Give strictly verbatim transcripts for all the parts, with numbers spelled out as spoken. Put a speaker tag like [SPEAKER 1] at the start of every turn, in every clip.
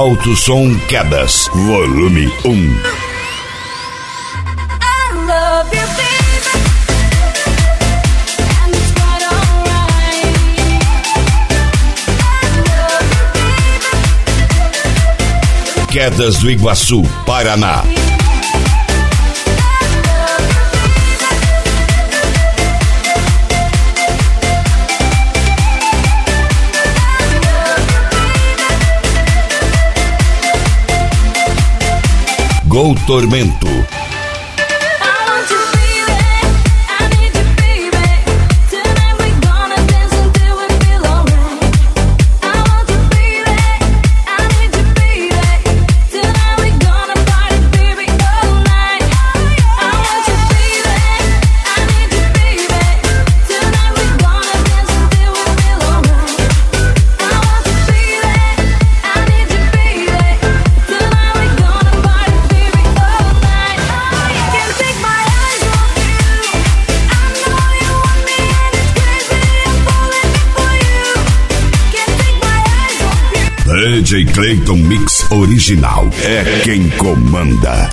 [SPEAKER 1] Alto Som Quedas, volume um. Quedas do Iguaçu, Paraná. Gol Tormento. D J Clayton Mix Original é quem comanda.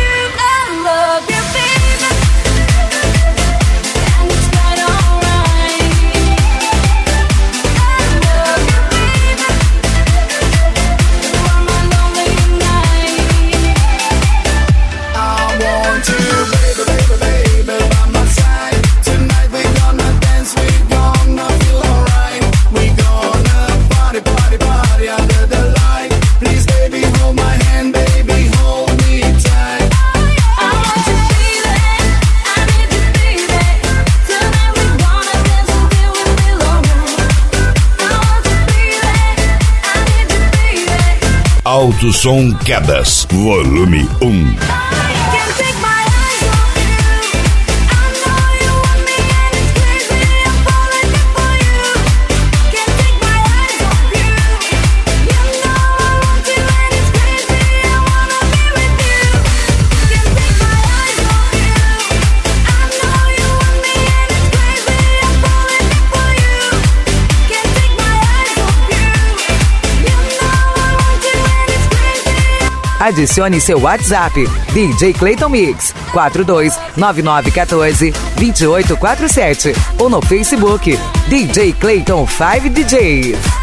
[SPEAKER 1] Alto Som Quedas, volume um.
[SPEAKER 2] Adicione seu WhatsApp, D J Clayton Mix, quatro dois nove nove um quatro dois oito quatro sete ou no Facebook, D J Clayton cinco D Js.